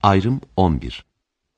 Ayrım 11.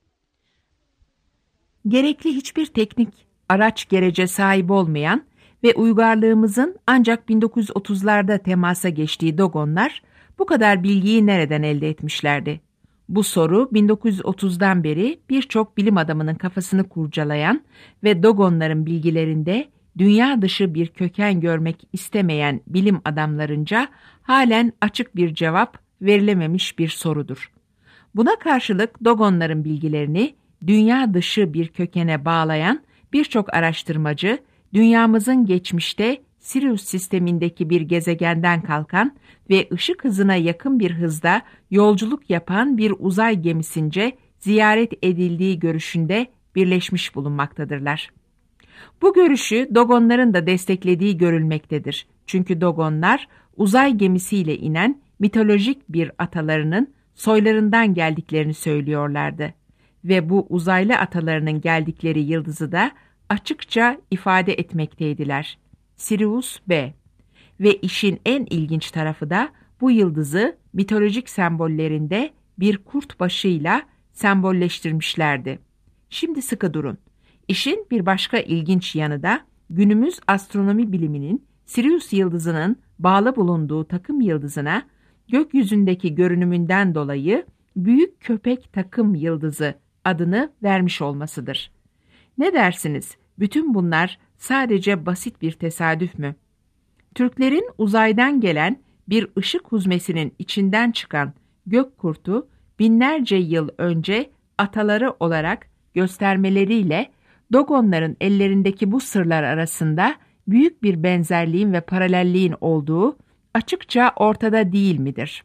Gerekli hiçbir teknik araç gerece sahip olmayan ve uygarlığımızın ancak 1930'larda temasa geçtiği Dogonlar bu kadar bilgiyi nereden elde etmişlerdi? Bu soru 1930'dan beri birçok bilim adamının kafasını kurcalayan ve Dogonların bilgilerinde dünya dışı bir köken görmek istemeyen bilim adamlarınca halen açık bir cevap verilememiş bir sorudur. Buna karşılık Dogonların bilgilerini dünya dışı bir kökene bağlayan birçok araştırmacı, dünyamızın geçmişte Sirius sistemindeki bir gezegenden kalkan ve ışık hızına yakın bir hızda yolculuk yapan bir uzay gemisince ziyaret edildiği görüşünde birleşmiş bulunmaktadırlar. Bu görüşü Dogonların da desteklediği görülmektedir. Çünkü Dogonlar uzay gemisiyle inen mitolojik bir atalarının soylarından geldiklerini söylüyorlardı. Ve bu uzaylı atalarının geldikleri yıldızı da açıkça ifade etmekteydiler. Sirius B. Ve işin en ilginç tarafı da bu yıldızı mitolojik sembollerinde bir kurt başıyla sembolleştirmişlerdi. Şimdi sıkı durun. İşin bir başka ilginç yanı da günümüz astronomi biliminin Sirius yıldızının bağlı bulunduğu takım yıldızına gökyüzündeki görünümünden dolayı Büyük Köpek Takım Yıldızı adını vermiş olmasıdır. Ne dersiniz? Bütün bunlar sadece basit bir tesadüf mü? Türklerin uzaydan gelen bir ışık huzmesinin içinden çıkan gök kurtu binlerce yıl önce ataları olarak göstermeleriyle Dogonların ellerindeki bu sırlar arasında büyük bir benzerliğin ve paralelliğin olduğu açıkça ortada değil midir?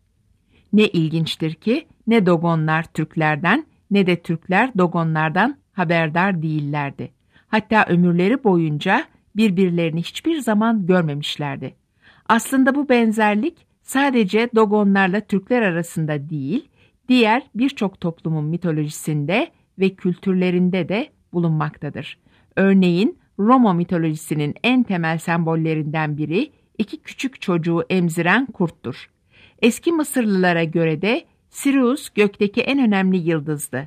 Ne ilginçtir ki ne Dogonlar Türklerden ne de Türkler Dogonlardan haberdar değillerdi. Hatta ömürleri boyunca birbirlerini hiçbir zaman görmemişlerdi. Aslında bu benzerlik sadece Dogonlarla Türkler arasında değil, diğer birçok toplumun mitolojisinde ve kültürlerinde de bulunmaktadır. Örneğin Roma mitolojisinin en temel sembollerinden biri iki küçük çocuğu emziren kurttur. Eski Mısırlılara göre de Sirius gökteki en önemli yıldızdı.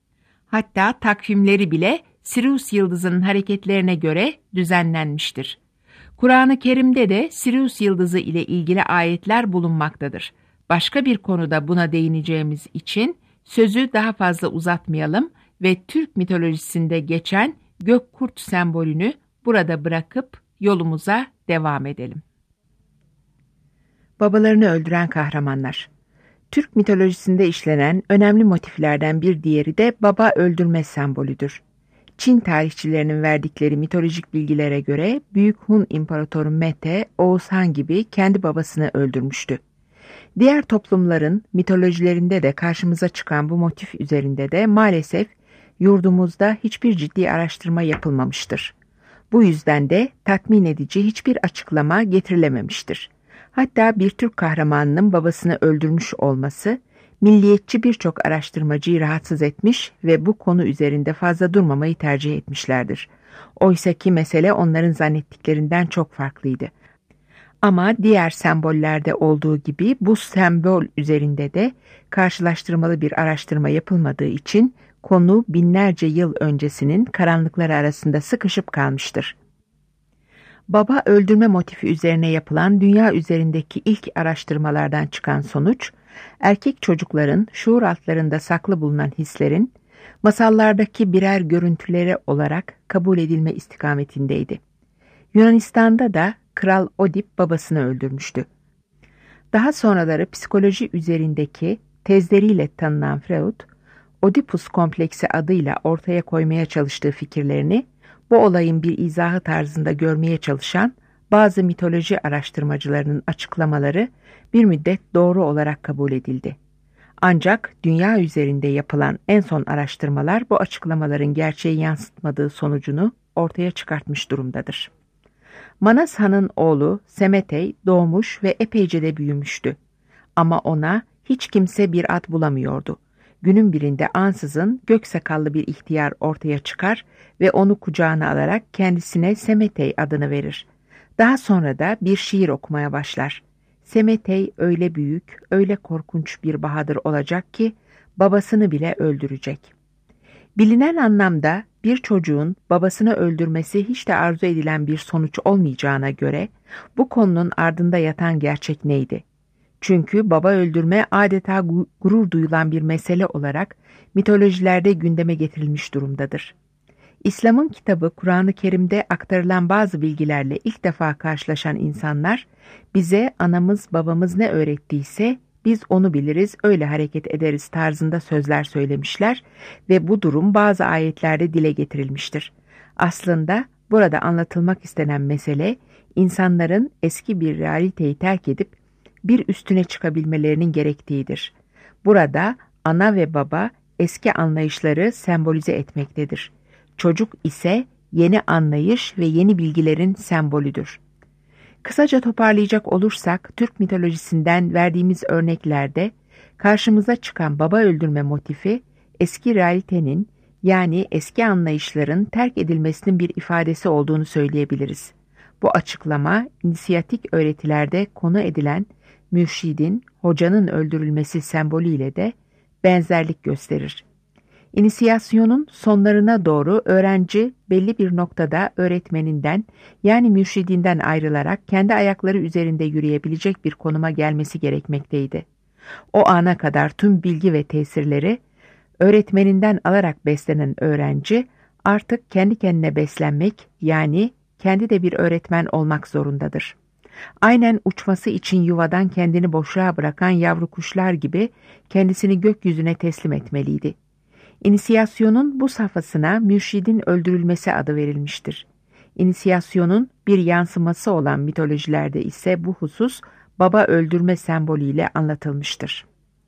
Hatta takvimleri bile Sirius yıldızının hareketlerine göre düzenlenmiştir. Kur'an-ı Kerim'de de Sirius yıldızı ile ilgili ayetler bulunmaktadır. Başka bir konuda buna değineceğimiz için sözü daha fazla uzatmayalım ve Türk mitolojisinde geçen gökkurt sembolünü burada bırakıp yolumuza devam edelim. Babalarını öldüren kahramanlar. Türk mitolojisinde işlenen önemli motiflerden bir diğeri de baba öldürme sembolüdür. Çin tarihçilerinin verdikleri mitolojik bilgilere göre Büyük Hun İmparatoru Mete, Oğuz Han gibi kendi babasını öldürmüştü. Diğer toplumların mitolojilerinde de karşımıza çıkan bu motif üzerinde de maalesef yurdumuzda hiçbir ciddi araştırma yapılmamıştır. Bu yüzden de tatmin edici hiçbir açıklama getirilememiştir. Hatta bir Türk kahramanının babasını öldürmüş olması, milliyetçi birçok araştırmacıyı rahatsız etmiş ve bu konu üzerinde fazla durmamayı tercih etmişlerdir. Oysaki mesele onların zannettiklerinden çok farklıydı. Ama diğer sembollerde olduğu gibi bu sembol üzerinde de karşılaştırmalı bir araştırma yapılmadığı için konu binlerce yıl öncesinin karanlıkları arasında sıkışıp kalmıştır. Baba öldürme motifi üzerine yapılan dünya üzerindeki ilk araştırmalardan çıkan sonuç, erkek çocukların şuur altlarında saklı bulunan hislerin, masallardaki birer görüntüleri olarak kabul edilme istikametindeydi. Yunanistan'da da Kral Odip babasını öldürmüştü. Daha sonraları psikoloji üzerindeki tezleriyle tanınan Freud, Oedipus kompleksi adıyla ortaya koymaya çalıştığı fikirlerini, bu olayın bir izahı tarzında görmeye çalışan bazı mitoloji araştırmacılarının açıklamaları bir müddet doğru olarak kabul edildi. Ancak dünya üzerinde yapılan en son araştırmalar bu açıklamaların gerçeği yansıtmadığı sonucunu ortaya çıkartmış durumdadır. Manas Han'ın oğlu Semetey doğmuş ve epeyce de büyümüştü. Ama ona hiç kimse bir ad bulamıyordu. Günün birinde ansızın gök sakallı bir ihtiyar ortaya çıkar ve onu kucağına alarak kendisine Semetey adını verir. Daha sonra da bir şiir okumaya başlar. Semetey öyle büyük, öyle korkunç bir bahadır olacak ki babasını bile öldürecek. Bilinen anlamda bir çocuğun babasını öldürmesi hiç de arzu edilen bir sonuç olmayacağına göre bu konunun ardında yatan gerçek neydi? Çünkü baba öldürme adeta gurur duyulan bir mesele olarak mitolojilerde gündeme getirilmiş durumdadır. İslam'ın kitabı Kur'an-ı Kerim'de aktarılan bazı bilgilerle ilk defa karşılaşan insanlar bize anamız babamız ne öğrettiyse biz onu biliriz, öyle hareket ederiz tarzında sözler söylemişler ve bu durum bazı ayetlerde dile getirilmiştir. Aslında burada anlatılmak istenen mesele insanların eski bir realiteyi terk edip bir üstüne çıkabilmelerinin gerektiğidir. Burada ana ve baba eski anlayışları sembolize etmektedir. Çocuk ise yeni anlayış ve yeni bilgilerin sembolüdür. Kısaca toparlayacak olursak Türk mitolojisinden verdiğimiz örneklerde karşımıza çıkan baba öldürme motifi eski realitenin yani eski anlayışların terk edilmesinin bir ifadesi olduğunu söyleyebiliriz. Bu açıklama inisiyatik öğretilerde konu edilen mürşidin, hocanın öldürülmesi sembolüyle de benzerlik gösterir. İnisiyasyonun sonlarına doğru öğrenci belli bir noktada öğretmeninden yani mürşidinden ayrılarak kendi ayakları üzerinde yürüyebilecek bir konuma gelmesi gerekmekteydi. O ana kadar tüm bilgi ve tesirleri öğretmeninden alarak beslenen öğrenci artık kendi kendine beslenmek yani kendi de bir öğretmen olmak zorundadır. Aynen uçması için yuvadan kendini boşluğa bırakan yavru kuşlar gibi kendisini gökyüzüne teslim etmeliydi. İnisiyasyonun bu safhasına mürşidin öldürülmesi adı verilmiştir. İnisiyasyonun bir yansıması olan mitolojilerde ise bu husus baba öldürme sembolüyle anlatılmıştır.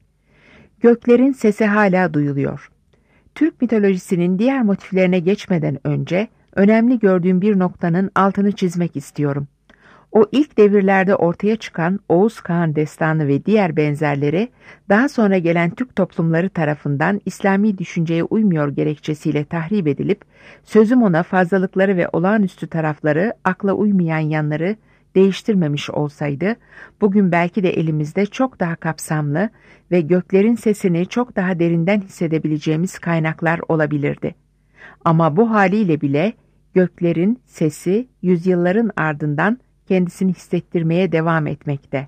Göklerin sesi hala duyuluyor. Türk mitolojisinin diğer motiflerine geçmeden önce önemli gördüğüm bir noktanın altını çizmek istiyorum. O ilk devirlerde ortaya çıkan Oğuz Kağan destanı ve diğer benzerleri daha sonra gelen Türk toplumları tarafından İslami düşünceye uymuyor gerekçesiyle tahrip edilip sözüm ona fazlalıkları ve olağanüstü tarafları akla uymayan yanları değiştirmemiş olsaydı bugün belki de elimizde çok daha kapsamlı ve göklerin sesini çok daha derinden hissedebileceğimiz kaynaklar olabilirdi. Ama bu haliyle bile göklerin sesi yüzyılların ardından kendisini hissettirmeye devam etmekte.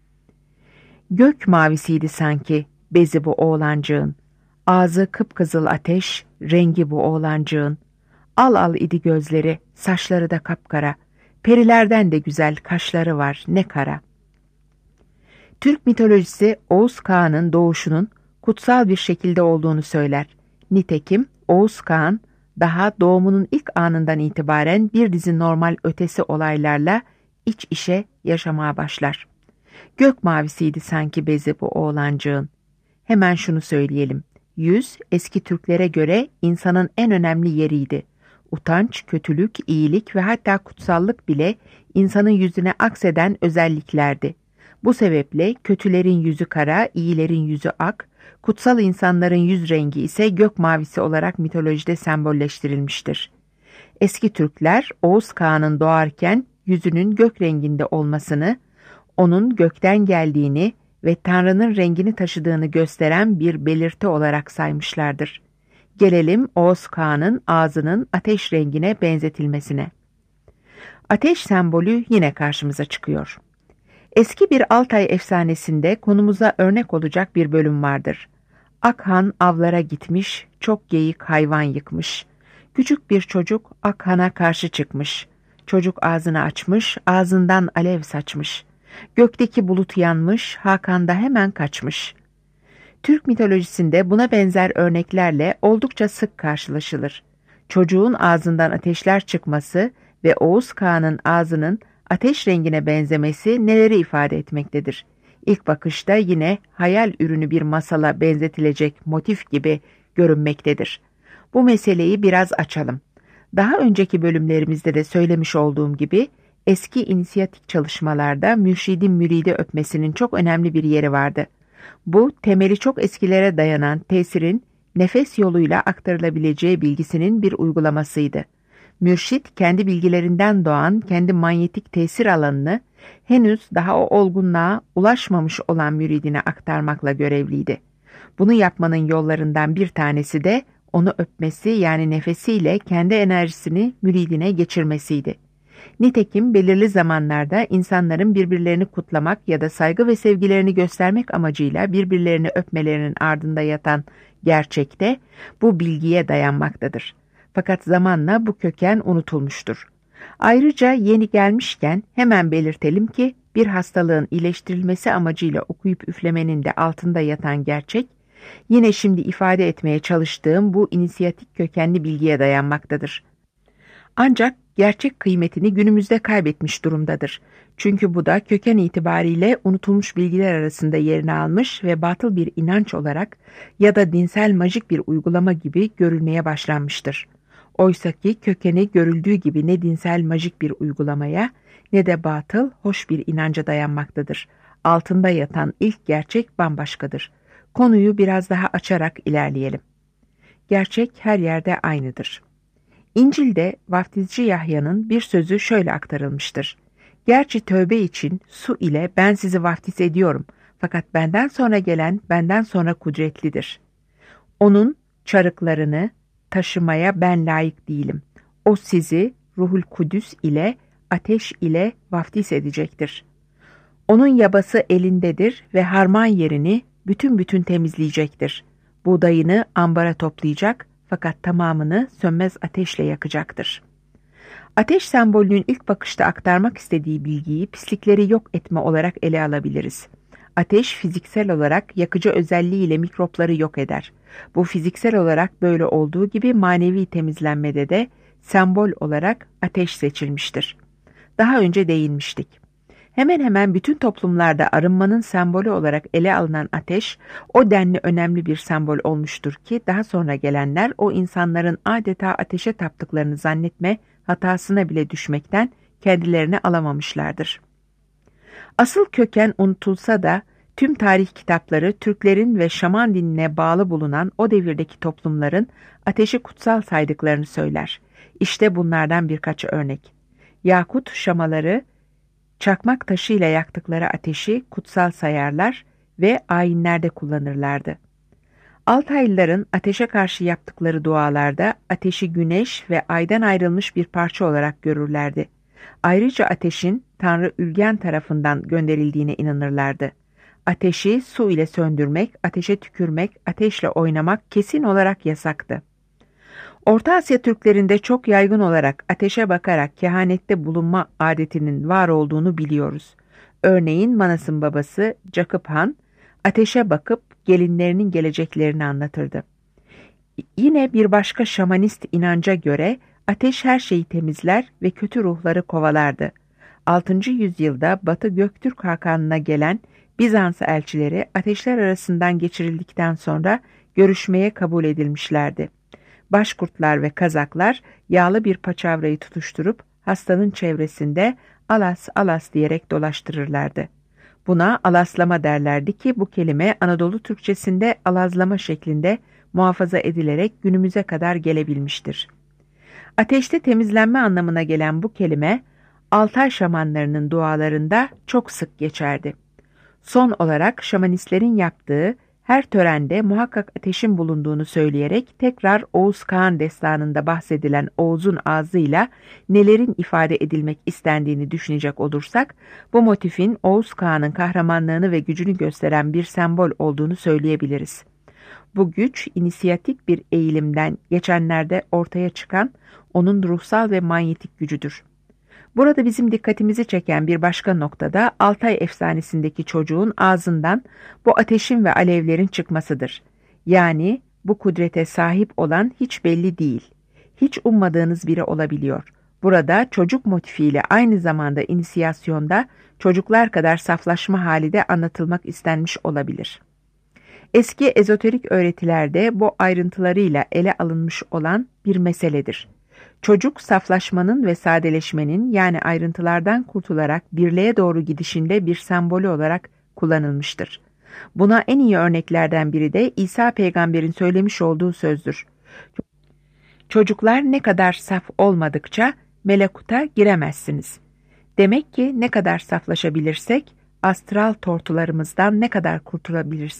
Gök mavisiydi sanki bezi bu oğlancığın, ağzı kıpkızıl ateş, rengi bu oğlancığın. Al al idi gözleri, saçları da kapkara, perilerden de güzel kaşları var ne kara. Türk mitolojisi Oğuz Kağan'ın doğuşunun kutsal bir şekilde olduğunu söyler. Nitekim Oğuz Kağan daha doğumunun ilk anından itibaren bir dizi normal ötesi olaylarla iç işe yaşamaya başlar. Gök mavisiydi sanki bezi bu oğlancığın. Hemen şunu söyleyelim. Yüz eski Türklere göre insanın en önemli yeriydi. Utanç, kötülük, iyilik ve hatta kutsallık bile insanın yüzüne akseden özelliklerdi. Bu sebeple kötülerin yüzü kara, iyilerin yüzü ak, kutsal insanların yüz rengi ise gök mavisi olarak mitolojide sembolleştirilmiştir. Eski Türkler Oğuz Kağan'ın doğarken yüzünün gök renginde olmasını, onun gökten geldiğini ve Tanrı'nın rengini taşıdığını gösteren bir belirti olarak saymışlardır. Gelelim Oğuz Kağan'ın ağzının ateş rengine benzetilmesine. Ateş sembolü yine karşımıza çıkıyor. Eski bir Altay efsanesinde konumuza örnek olacak bir bölüm vardır. Akhan avlara gitmiş, çok geyik hayvan yıkmış. Küçük bir çocuk Akhan'a karşı çıkmış. Çocuk ağzını açmış, ağzından alev saçmış. Gökteki bulut yanmış, Hakan da hemen kaçmış. Türk mitolojisinde buna benzer örneklerle oldukça sık karşılaşılır. Çocuğun ağzından ateşler çıkması ve Oğuz Kağan'ın ağzının ateş rengine benzemesi neleri ifade etmektedir? İlk bakışta yine hayal ürünü bir masala benzetilecek motif gibi görünmektedir. Bu meseleyi biraz açalım. Daha önceki bölümlerimizde de söylemiş olduğum gibi eski inisiyatik çalışmalarda mürşidin müridi öpmesinin çok önemli bir yeri vardı. Bu temeli çok eskilere dayanan tesirin nefes yoluyla aktarılabileceği bilgisinin bir uygulamasıydı. Mürşit kendi bilgilerinden doğan kendi manyetik tesir alanını henüz daha o olgunluğa ulaşmamış olan müridine aktarmakla görevliydi. Bunu yapmanın yollarından bir tanesi de onu öpmesi, yani nefesiyle kendi enerjisini müridine geçirmesiydi. Nitekim belirli zamanlarda insanların birbirlerini kutlamak ya da saygı ve sevgilerini göstermek amacıyla birbirlerini öpmelerinin ardında yatan gerçekte bu bilgiye dayanmaktadır. Fakat zamanla bu köken unutulmuştur. Ayrıca yeni gelmişken hemen belirtelim ki bir hastalığın iyileştirilmesi amacıyla okuyup üflemenin de altında yatan gerçek, yine şimdi ifade etmeye çalıştığım bu inisiyatik kökenli bilgiye dayanmaktadır. Ancak gerçek kıymetini günümüzde kaybetmiş durumdadır. Çünkü bu da köken itibariyle unutulmuş bilgiler arasında yerini almış ve batıl bir inanç olarak ya da dinsel majik bir uygulama gibi görülmeye başlanmıştır. Oysaki kökeni görüldüğü gibi ne dinsel majik bir uygulamaya ne de batıl, hoş bir inanca dayanmaktadır. Altında yatan ilk gerçek bambaşkadır. Konuyu biraz daha açarak ilerleyelim. Gerçek her yerde aynıdır. İncil'de vaftizci Yahya'nın bir sözü şöyle aktarılmıştır. Gerçi tövbe için su ile ben sizi vaftiz ediyorum, fakat benden sonra gelen benden sonra kudretlidir. Onun çarıklarını taşımaya ben layık değilim. O sizi Ruhul Kudüs ile ateş ile vaftiz edecektir. Onun yabası elindedir ve harman yerini bütün temizleyecektir. Buğdayını ambara toplayacak fakat tamamını sönmez ateşle yakacaktır. Ateş sembolünün ilk bakışta aktarmak istediği bilgiyi pislikleri yok etme olarak ele alabiliriz. Ateş fiziksel olarak yakıcı özelliğiyle mikropları yok eder. Bu fiziksel olarak böyle olduğu gibi manevi temizlenmede de sembol olarak ateş seçilmiştir. Daha önce değinmiştik. Hemen hemen bütün toplumlarda arınmanın sembolü olarak ele alınan ateş, o denli önemli bir sembol olmuştur ki daha sonra gelenler o insanların adeta ateşe taptıklarını zannetme hatasına bile düşmekten kendilerini alamamışlardır. Asıl köken unutulsa da tüm tarih kitapları Türklerin ve Şaman dinine bağlı bulunan o devirdeki toplumların ateşi kutsal saydıklarını söyler. İşte bunlardan birkaç örnek. Yakut Şamaları çakmak taşıyla yaktıkları ateşi kutsal sayarlar ve ayinlerde kullanırlardı. Altaylıların ateşe karşı yaptıkları dualarda ateşi güneş ve aydan ayrılmış bir parça olarak görürlerdi. Ayrıca ateşin Tanrı Ülgen tarafından gönderildiğine inanırlardı. Ateşi su ile söndürmek, ateşe tükürmek, ateşle oynamak kesin olarak yasaktı. Orta Asya Türklerinde çok yaygın olarak ateşe bakarak kehanette bulunma adetinin var olduğunu biliyoruz. Örneğin Manas'ın babası Cakıp Han, ateşe bakıp gelinlerinin geleceklerini anlatırdı. Yine bir başka şamanist inanca göre ateş her şeyi temizler ve kötü ruhları kovalardı. 6. yüzyılda Batı Göktürk Hakanı'na gelen Bizans elçileri ateşler arasından geçirildikten sonra görüşmeye kabul edilmişlerdi. Başkurtlar ve Kazaklar yağlı bir paçavrayı tutuşturup hastanın çevresinde alas alas diyerek dolaştırırlardı. Buna alaslama derlerdi ki bu kelime Anadolu Türkçesinde alazlama şeklinde muhafaza edilerek günümüze kadar gelebilmiştir. Ateşte temizlenme anlamına gelen bu kelime Altay şamanlarının dualarında çok sık geçerdi. Son olarak şamanistlerin yaptığı her törende muhakkak ateşin bulunduğunu söyleyerek tekrar Oğuz Kağan destanında bahsedilen Oğuz'un ağzıyla nelerin ifade edilmek istendiğini düşünecek olursak, bu motifin Oğuz Kağan'ın kahramanlığını ve gücünü gösteren bir sembol olduğunu söyleyebiliriz. Bu güç, inisiyatik bir eğilimden geçenlerde ortaya çıkan onun ruhsal ve manyetik gücüdür. Burada bizim dikkatimizi çeken bir başka noktada Altay efsanesindeki çocuğun ağzından bu ateşin ve alevlerin çıkmasıdır. Yani bu kudrete sahip olan hiç belli değil. Hiç ummadığınız biri olabiliyor. Burada çocuk motifiyle aynı zamanda inisiyasyonda çocuklar kadar saflaşma hali de anlatılmak istenmiş olabilir. Eski ezoterik öğretilerde bu ayrıntılarıyla ele alınmış olan bir meseledir. Çocuk saflaşmanın ve sadeleşmenin, yani ayrıntılardan kurtularak birliğe doğru gidişinde bir sembolü olarak kullanılmıştır. Buna en iyi örneklerden biri de İsa peygamberin söylemiş olduğu sözdür. Çocuklar ne kadar saf olmadıkça melekuta giremezsiniz. Demek ki ne kadar saflaşabilirsek, astral tortularımızdan ne kadar kurtulabilirsek,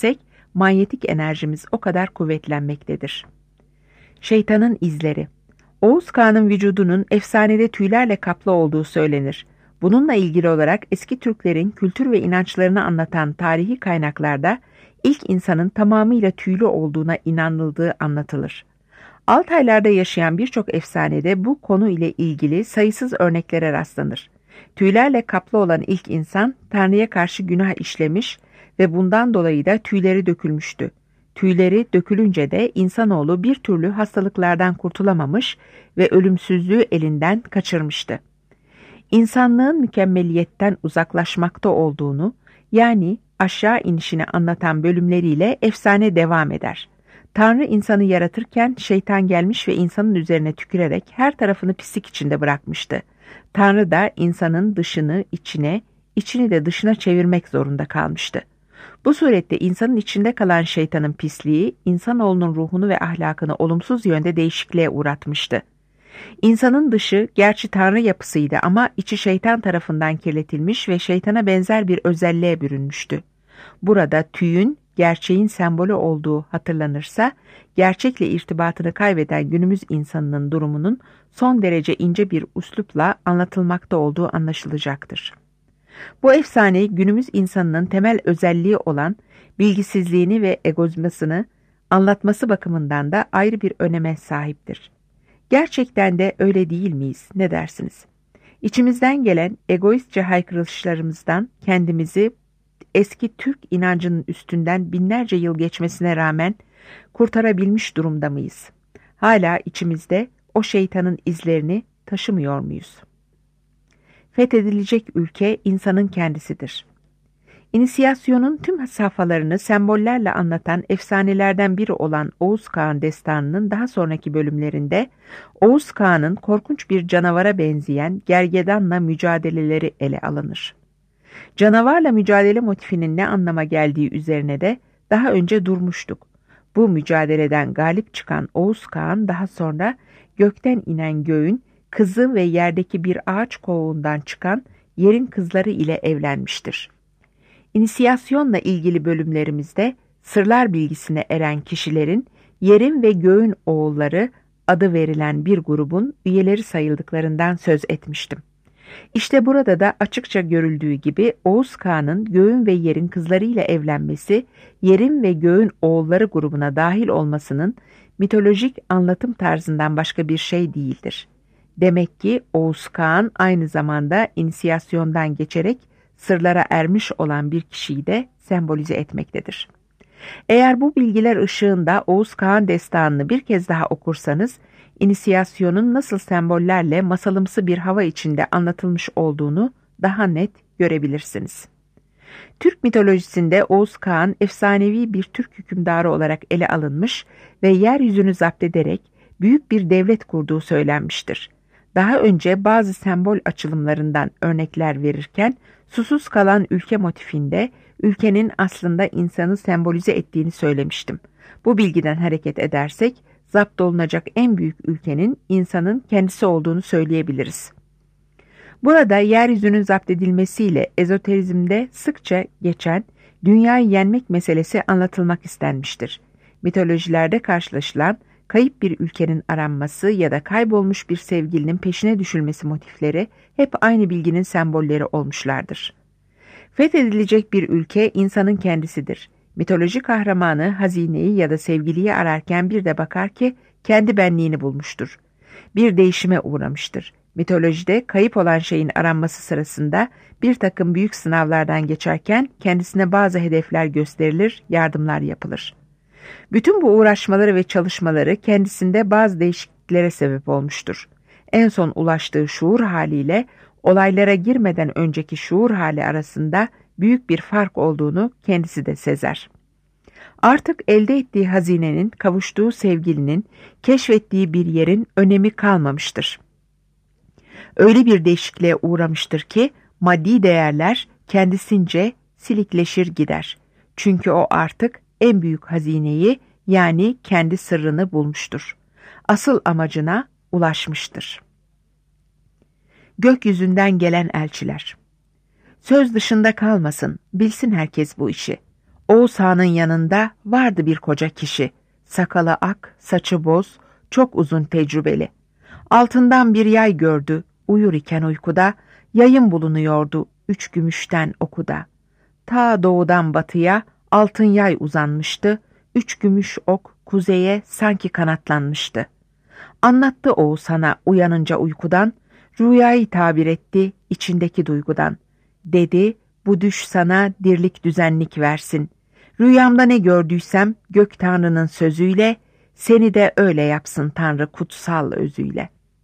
manyetik enerjimiz o kadar kuvvetlenmektedir. Şeytanın izleri. Oğuz Kağan'ın vücudunun efsanede tüylerle kaplı olduğu söylenir. Bununla ilgili olarak eski Türklerin kültür ve inançlarını anlatan tarihi kaynaklarda ilk insanın tamamıyla tüylü olduğuna inanıldığı anlatılır. Altaylarda yaşayan birçok efsanede bu konu ile ilgili sayısız örneklere rastlanır. Tüylerle kaplı olan ilk insan Tanrı'ya karşı günah işlemiş ve bundan dolayı da tüyleri dökülmüştü. Tüyleri dökülünce de insanoğlu bir türlü hastalıklardan kurtulamamış ve ölümsüzlüğü elinden kaçırmıştı. İnsanlığın mükemmeliyetten uzaklaşmakta olduğunu, yani aşağı inişini anlatan bölümleriyle efsane devam eder. Tanrı insanı yaratırken şeytan gelmiş ve insanın üzerine tükürerek her tarafını pislik içinde bırakmıştı. Tanrı da insanın dışını içine, içini de dışına çevirmek zorunda kalmıştı. Bu surette insanın içinde kalan şeytanın pisliği, insanoğlunun ruhunu ve ahlakını olumsuz yönde değişikliğe uğratmıştı. İnsanın dışı gerçi Tanrı yapısıydı ama içi şeytan tarafından kirletilmiş ve şeytana benzer bir özelliğe bürünmüştü. Burada tüyün gerçeğin sembolü olduğu hatırlanırsa, gerçekle irtibatını kaybeden günümüz insanının durumunun son derece ince bir üslupla anlatılmakta olduğu anlaşılacaktır. Bu efsane günümüz insanının temel özelliği olan bilgisizliğini ve egoizmasını anlatması bakımından da ayrı bir öneme sahiptir. Gerçekten de öyle değil miyiz? Ne dersiniz? İçimizden gelen egoistçe haykırışlarımızdan kendimizi eski Türk inancının üstünden binlerce yıl geçmesine rağmen kurtarabilmiş durumda mıyız? Hala içimizde o şeytanın izlerini taşımıyor muyuz? Fethedilecek ülke insanın kendisidir. İnisiyasyonun tüm safhalarını sembollerle anlatan efsanelerden biri olan Oğuz Kağan destanının daha sonraki bölümlerinde Oğuz Kağan'ın korkunç bir canavara benzeyen gergedanla mücadeleleri ele alınır. Canavarla mücadele motifinin ne anlama geldiği üzerine de daha önce durmuştuk. Bu mücadeleden galip çıkan Oğuz Kağan daha sonra gökten inen göğün kızı ve yerdeki bir ağaç kovuğundan çıkan yerin kızları ile evlenmiştir. İnisiyasyonla ilgili bölümlerimizde sırlar bilgisine eren kişilerin yerin ve göğün oğulları adı verilen bir grubun üyeleri sayıldıklarından söz etmiştim. İşte burada da açıkça görüldüğü gibi Oğuz Kağan'ın göğün ve yerin kızlarıyla evlenmesi, yerin ve göğün oğulları grubuna dahil olmasının mitolojik anlatım tarzından başka bir şey değildir. Demek ki Oğuz Kağan aynı zamanda inisiyasyondan geçerek sırlara ermiş olan bir kişiyi de sembolize etmektedir. Eğer bu bilgiler ışığında Oğuz Kağan destanını bir kez daha okursanız, inisiyasyonun nasıl sembollerle masalımsı bir hava içinde anlatılmış olduğunu daha net görebilirsiniz. Türk mitolojisinde Oğuz Kağan efsanevi bir Türk hükümdarı olarak ele alınmış ve yeryüzünü zapt ederek büyük bir devlet kurduğu söylenmiştir. Daha önce bazı sembol açılımlarından örnekler verirken susuz kalan ülke motifinde ülkenin aslında insanı sembolize ettiğini söylemiştim. Bu bilgiden hareket edersek zapt olunacak en büyük ülkenin insanın kendisi olduğunu söyleyebiliriz. Burada yeryüzünün zapt edilmesiyle ezoterizmde sıkça geçen dünyayı yenmek meselesi anlatılmak istenmiştir. Mitolojilerde karşılaşılan kayıp bir ülkenin aranması ya da kaybolmuş bir sevgilinin peşine düşülmesi motifleri hep aynı bilginin sembolleri olmuşlardır. Fethedilecek bir ülke insanın kendisidir. Mitolojik kahramanı hazineyi ya da sevgiliyi ararken bir de bakar ki kendi benliğini bulmuştur. Bir değişime uğramıştır. Mitolojide kayıp olan şeyin aranması sırasında bir takım büyük sınavlardan geçerken kendisine bazı hedefler gösterilir, yardımlar yapılır. Bütün bu uğraşmaları ve çalışmaları kendisinde bazı değişikliklere sebep olmuştur. En son ulaştığı şuur haliyle olaylara girmeden önceki şuur hali arasında büyük bir fark olduğunu kendisi de sezer. Artık elde ettiği hazinenin, kavuştuğu sevgilinin, keşfettiği bir yerin önemi kalmamıştır. Öyle bir değişikliğe uğramıştır ki maddi değerler kendisince silikleşir gider. Çünkü o artık en büyük hazineyi, yani kendi sırrını bulmuştur. Asıl amacına ulaşmıştır. Gökyüzünden gelen elçiler. Söz dışında kalmasın, bilsin herkes bu işi. Oğuz Ağa'nın yanında vardı bir koca kişi. Sakalı ak, saçı boz, çok uzun tecrübeli. Altından bir yay gördü, uyur iken uykuda, yayın bulunuyordu 3 gümüşten okuda. Ta doğudan batıya altın yay uzanmıştı, 3 gümüş ok kuzeye sanki kanatlanmıştı. Anlattı Oğuz Han'a uyanınca uykudan, rüyayı tabir etti içindeki duygudan. Dedi, bu düş sana dirlik düzenlik versin. Rüyamda ne gördüysem gök Tanrı'nın sözüyle, seni de öyle yapsın Tanrı kutsal özüyle.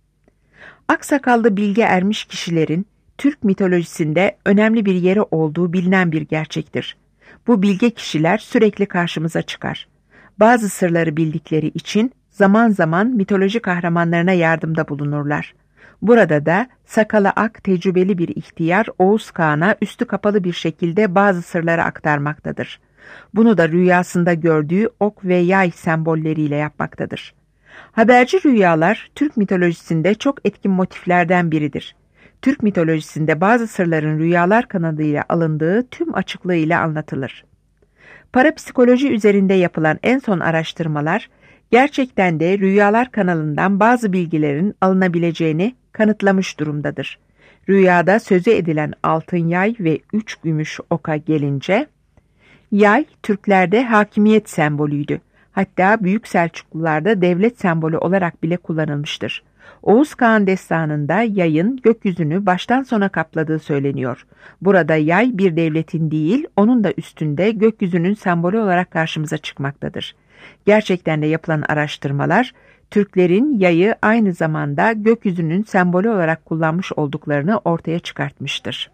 Aksakallı bilge ermiş kişilerin Türk mitolojisinde önemli bir yeri olduğu bilinen bir gerçektir. Bu bilge kişiler sürekli karşımıza çıkar. Bazı sırları bildikleri için zaman zaman mitoloji kahramanlarına yardımda bulunurlar. Burada da sakalı ak tecrübeli bir ihtiyar Oğuz Kağan'a üstü kapalı bir şekilde bazı sırları aktarmaktadır. Bunu da rüyasında gördüğü ok ve yay sembolleriyle yapmaktadır. Haberci rüyalar Türk mitolojisinde çok etkin motiflerden biridir. Türk mitolojisinde bazı sırların rüyalar kanalıyla alındığı tüm açıklığıyla anlatılır. Parapsikoloji üzerinde yapılan en son araştırmalar gerçekten de rüyalar kanalından bazı bilgilerin alınabileceğini kanıtlamış durumdadır. Rüyada sözü edilen altın yay ve 3 gümüş oka gelince, yay Türklerde hakimiyet sembolüydü. Hatta Büyük Selçuklularda devlet sembolü olarak bile kullanılmıştır. Oğuz Kağan destanında yayın gökyüzünü baştan sona kapladığı söyleniyor. Burada yay bir devletin değil, onun da üstünde gökyüzünün sembolü olarak karşımıza çıkmaktadır. Gerçekten de yapılan araştırmalar, Türklerin yayı aynı zamanda gökyüzünün sembolü olarak kullanmış olduklarını ortaya çıkartmıştır.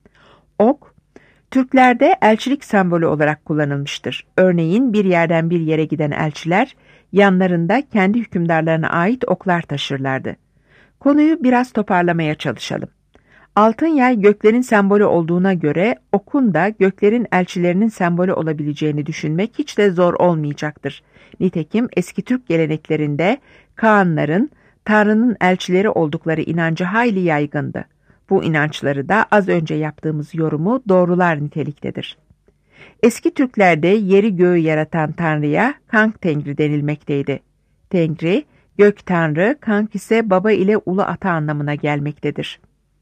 Ok, Türklerde elçilik sembolü olarak kullanılmıştır. Örneğin bir yerden bir yere giden elçiler yanlarında kendi hükümdarlarına ait oklar taşırlardı. Konuyu biraz toparlamaya çalışalım. Altın yay göklerin sembolü olduğuna göre okun da göklerin elçilerinin sembolü olabileceğini düşünmek hiç de zor olmayacaktır. Nitekim eski Türk geleneklerinde Kağanların Tanrı'nın elçileri oldukları inancı hayli yaygındı. Bu inançları da az önce yaptığımız yorumu doğrular niteliktedir. Eski Türklerde yeri göğü yaratan Tanrı'ya Kank Tengri denilmekteydi. Tengri, gök Tanrı, Kank ise baba ile ulu ata anlamına gelmektedir.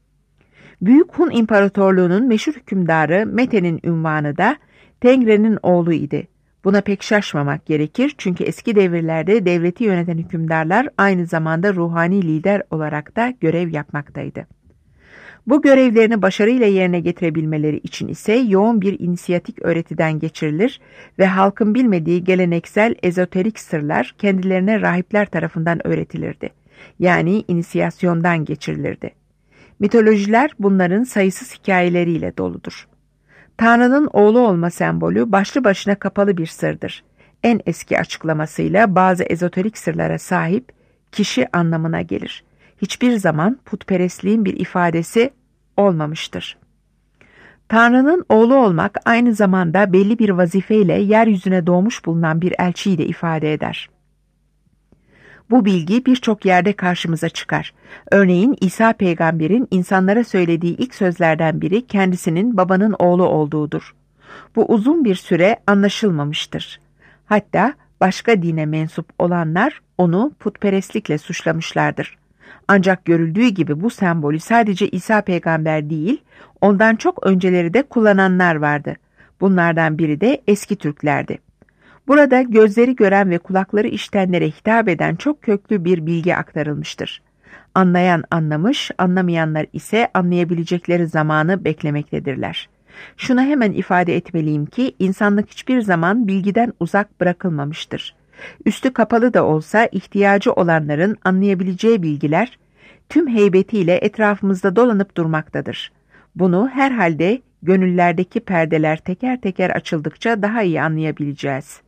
Büyük Hun İmparatorluğu'nun meşhur hükümdarı Mete'nin unvanı da Tengri'nin oğlu idi. Buna pek şaşmamak gerekir çünkü eski devirlerde devleti yöneten hükümdarlar aynı zamanda ruhani lider olarak da görev yapmaktaydı. Bu görevlerini başarıyla yerine getirebilmeleri için ise yoğun bir inisiyatik öğretiden geçirilir ve halkın bilmediği geleneksel ezoterik sırlar kendilerine rahipler tarafından öğretilirdi. Yani inisiyasyondan geçirilirdi. Mitolojiler bunların sayısız hikayeleriyle doludur. Tanrı'nın oğlu olma sembolü başlı başına kapalı bir sırdır. En eski açıklamasıyla bazı ezoterik sırlara sahip kişi anlamına gelir. Hiçbir zaman putperestliğin bir ifadesi olmamıştır. Tanrı'nın oğlu olmak aynı zamanda belli bir vazifeyle yeryüzüne doğmuş bulunan bir elçiyi de ifade eder. Bu bilgi birçok yerde karşımıza çıkar. Örneğin İsa peygamberin insanlara söylediği ilk sözlerden biri kendisinin babanın oğlu olduğudur. Bu uzun bir süre anlaşılmamıştır. Hatta başka dine mensup olanlar onu putperestlikle suçlamışlardır. Ancak görüldüğü gibi bu sembolü sadece İsa peygamber değil, ondan çok önceleri de kullananlar vardı. Bunlardan biri de eski Türklerdi. Burada gözleri gören ve kulakları işitenlere hitap eden çok köklü bir bilgi aktarılmıştır. Anlayan anlamış, anlamayanlar ise anlayabilecekleri zamanı beklemektedirler. Şunu hemen ifade etmeliyim ki insanlık hiçbir zaman bilgiden uzak bırakılmamıştır. Üstü kapalı da olsa ihtiyacı olanların anlayabileceği bilgiler tüm heybetiyle etrafımızda dolanıp durmaktadır. Bunu herhalde gönüllerdeki perdeler teker teker açıldıkça daha iyi anlayabileceğiz.